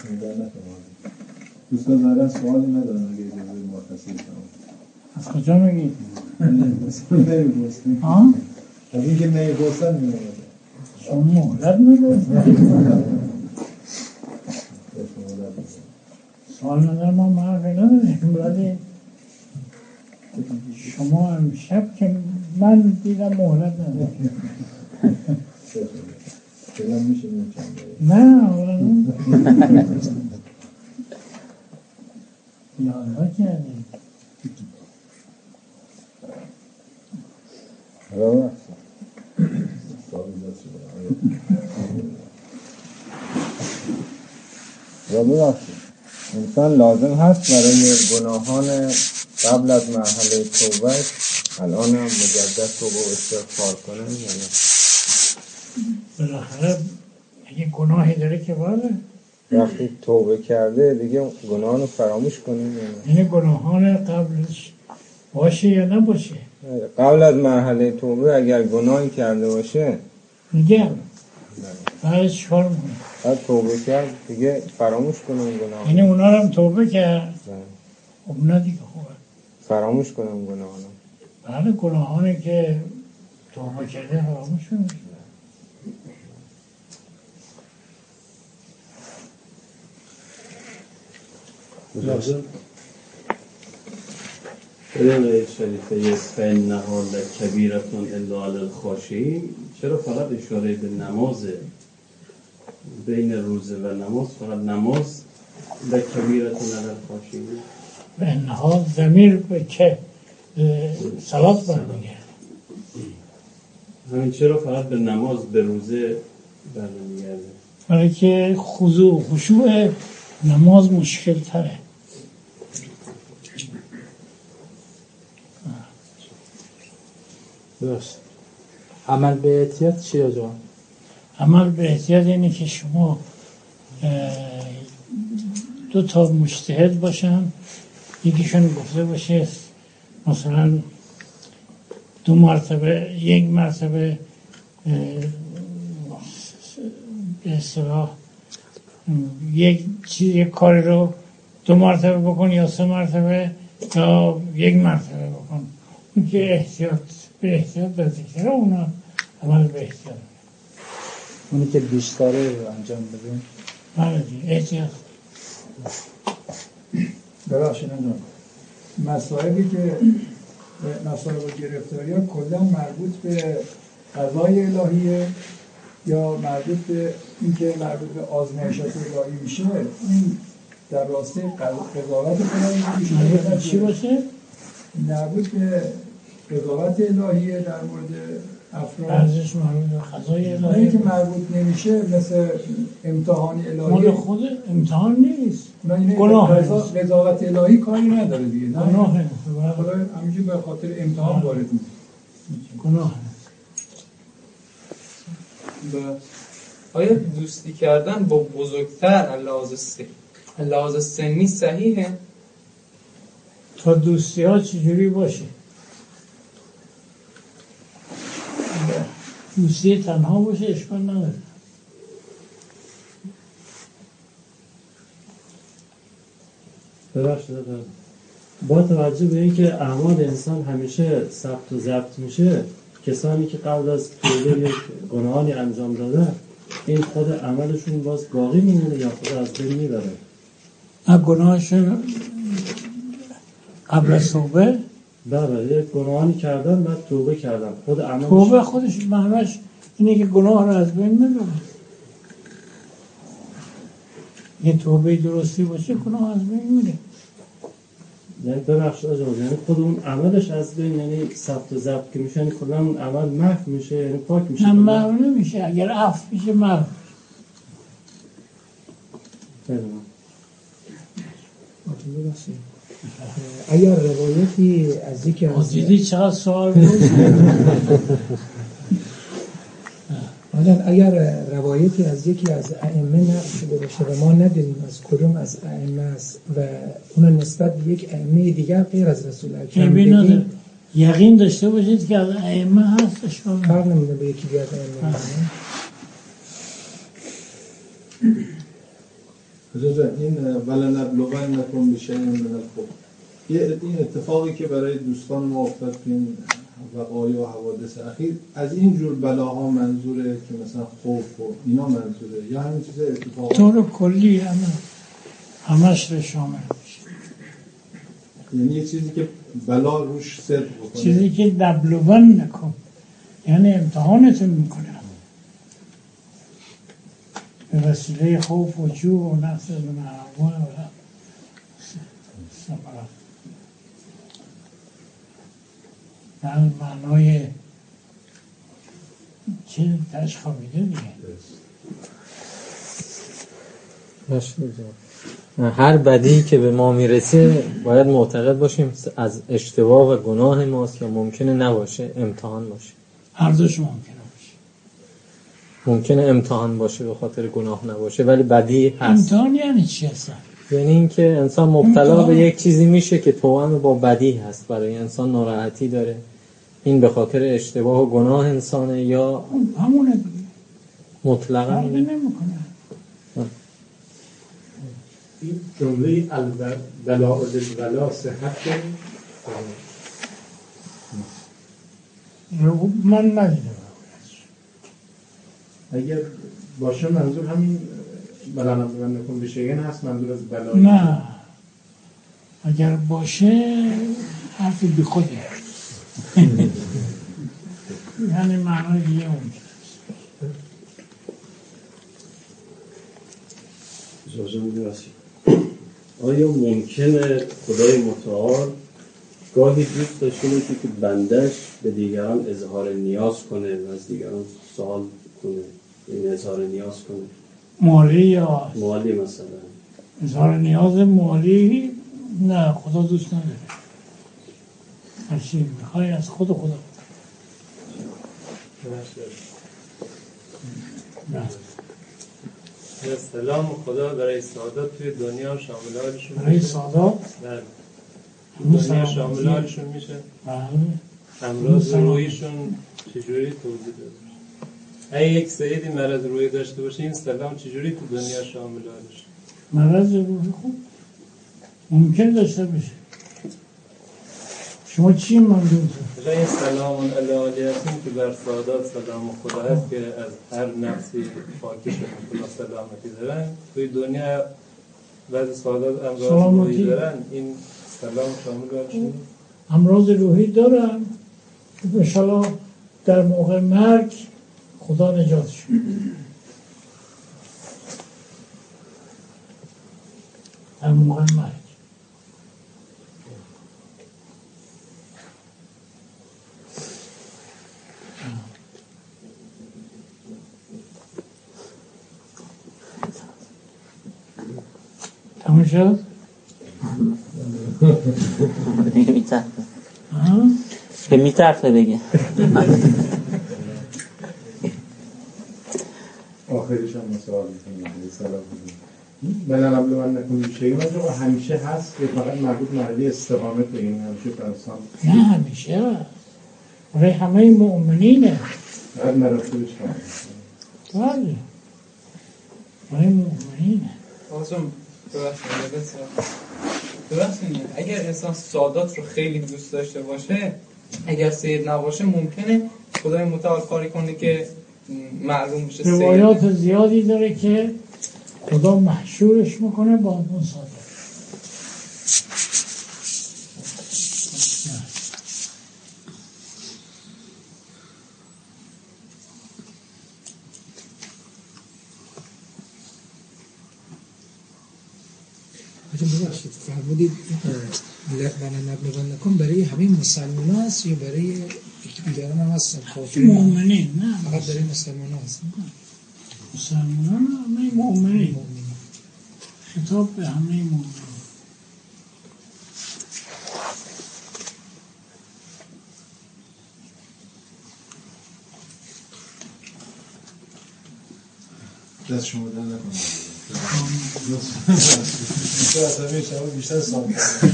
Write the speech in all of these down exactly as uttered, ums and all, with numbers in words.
در نفهمم دوستان ظاهرا سوالی ندارن اگه اجازه مرخصی بکنم. از کجا میگی؟ نه نمی‌پرسن. ها؟ از اینکه نمی‌پرسن می‌آمده. شما مهلت ندارید. سوال ندارم ما معرفی نداریم ولی شما امشب که من دیدم مهلت نداریم. دلم میشه نمی‌چند نه یادها کردیم را را ببخشید انسان لازم هست برای گناهان قبل از مرحله توبه الان هم مجدد توبه و استغفار کنه یا نه؟ بالاخره اگه گناهی داره که باشه وقتی توبه کرده دیگه گناهان رو فراموش کنیم یا نه؟ یعنی گناهان قبلش باشه یا نباشه قبل از مرحله توبه اگر گناهی کرده باشه میگم بعدش چکار میکنه بعد توبه کرد دیگه فراموش کنه اون گناه یعنی اونا رو هم توبه کرد خب نه دیگه خوبه فراموش کنه اون گناه رو بله گناهانی که توبه کرده فراموش کنه لازم بدون آیه شریفه فإنها لکبیرة الا علی الخاشعین چرا فقط اشاره به نمازه بین روزه و نماز فقط نماز لکبیرة علی الخاشعین فإنها ضمیر به که صلات برمیگرده همین چرا فقط به نماز به روزه برمیگرده برای که خضوع و خشوع نماز مشکل تره درست عمل به احتیاط چیه جان؟ عمل به احتیاط اینه که شما دو تا مجتهد باشن یکیشون گفته باشه مثلا دو مرتبه یک مرتبه به اصطلاح یک چیز یک کاری رو دو مرتبه بکن یا سه مرتبه یا یک مرتبه بکن اون که احتیاط به احتیاط بذکره اونا عمل به احتیاط اونی که بیشتره رو انجام بدیم بله احتیاط ببخشید انجام مسائلی که مسائل و گرفتاری ها کلا مربوط به قضای الهیه یا مربوط به اینکه مربوط به آزمایشات الهی میشه این در راسته قضاوت الهی مربوط به چی باشه؟ مربوط به قضاوت الهیه در مورد افراد ارزش مربوط به قضای الهی اونایی که مربوط نمیشه مثل امتحان الهی مال خود امتحان نیست گناه قضاوت الهی کاری نداره دیگه گناه خدا همیشه به خاطر امتحان وارد میشه گناه آیا دوستی کردن با بزرگتر لحاظ سنی صحیحه؟ تا دوستی ها چجوری باشه دوستی تنها باشه اشکال نداره ببخشید با توجه به اینکه اعمال انسان همیشه ثبت و ضبط میشه کسانی که قبل از توبه یک گناهانی انجام داده این خود عملشون باز باقی میمونه یا خود از بین میبره نه گناهشون قبل از توبه بله یک گناهانی کردن بعد توبه کردن خود عملش توبه خودش معنیش اینه که گناه رو از بین میبره یه توبه درستی باشه گناه از بین میره یعنی ببخشید آجاز یعنی خود اون عملش از بین یعنی ثبت و ضبط که میشه یعنی کلا اون عمل محو میشه یعنی پاک میشه نه محو نمیشه اگر عفو میشه محو اگر روایتی از یکی از دیدی چقدر سوال بود مثلا اگر روایتی از یکی از ائمه نقل شده باشه و ما ندونیم از کدوم از ائمه است و اون نسبت به یک ائمه دیگر غیر از رسول اکرم بگیم یقین داشته باشید که از ائمه هست اشکال کار نمیده به یکی دیگر ائمه اجازه این ولنبلونکم بشیء من الخوف، یه این اتفاقی که برای دوستان ما افتاد تو این وقایع و حوادث اخیر، از این جور بلاها منظوره که مثلا خوف و اینا منظوره یا همین چیز اتفاقات طور کلی همه همش رو شامل میشه؟ یعنی یه چیزی که بلا روش صدق بکنه، چیزی که دبلون نکن یعنی امتحانتون میکنه به وسیله خوف و جو و نفس و معرفون و سمرا در معنای چه درش خوابیده دیگه. هر بدی که به ما میرسه باید معتقد باشیم از اشتباه و گناه ماست یا ممکنه نباشه، امتحان باشه. هر دوش ممکنه باشه. ممکنه امتحان باشه به خاطر گناه نباشه ولی بدی هست. امتحان یعنی چی هستن؟ یعنی اینکه انسان مبتلا به یک چیزی میشه که توأم با بدی هست، برای انسان ناراحتی داره، این به خاطر اشتباه و گناه انسانه یا همونه دیگه مطلقا فرقی نمیکنه. این جمله البلاء للولا صحت داره؟ من ندیدم. اگر باشه منظور همین ولنبلونکم بشیء هست، منظور از بلا؟ نه اگر باشه حرف بی خوده یعنی معنای دیگه اون اجازه می‌دهید آیا ممکنه خدای متعال گاهی دوست داشته باشه که بندش به دیگران اظهار نیاز کنه و از دیگران سوال کنه، این اظهار نیاز کنه مالی یا مالی مثلا اظهار نیاز مالی؟ نه خدا دوست نداره. هرچی میخوای از خود خدا. سلام خدا برای سعادت توی دنیا شامل حالشون میشه. برای سعادت؟ بله. دنیا شامل حالشون میشه. بله. امراض روحیشون چجوری توضیح داده؟ اگه یک سیدی مرض روحی داشته باشه این سلام چجوری تو دنیا شامل حالشه؟ مرض روحی خوب ممکن داشته باشه. شما چی منظورتون؟ این سلام علی علیتون که بر سعادت سلام خدا هست که از هر نفسی پاکی شده خدا سلامتی دارن، توی دنیا بعضی سعادت امراض روحی دارن، این سلام شامل هاشون؟ امراض روحی دارن که انشاءالله در موقع مرگ خدا نجاتشون. در موقع مرگ تمام شد؟ دیگه میترفه به میترفه بگه آخرش هم مسئله میکنیم سلام ولنبلونکم بشیء و همیشه هست که فقط مربوط محلی استقامت بگیم همیشه فرسان نه همیشه برای همه مؤمنینه فقط مراتبش بله برای مؤمنینه. آسان ببخشید اگر انسان سعادت رو خیلی دوست داشته باشه، اگر سید نباشه ممکنه خدای متعال کاری کنه که معلوم بشه سید. روایات زیادی داره که خدا محشورش میکنه با اون سعادت. ببخشید فرمودید ولنبلونکم برای همه مسلمان هست یا برای دیگران هم هستن؟ مؤمنین نه فقط برای مسلمان هست. مسلمان همه مؤمنین، خطاب به همه مؤمنین. دست شما در نکنم بیشتر از همه شما بیشتر سام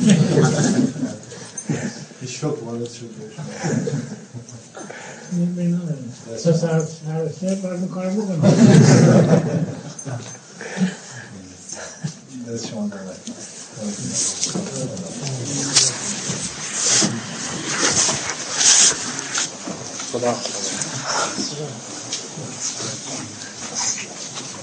هیچ شک وارد شد سر سر سر برد کار بکنم دست شما درد خدا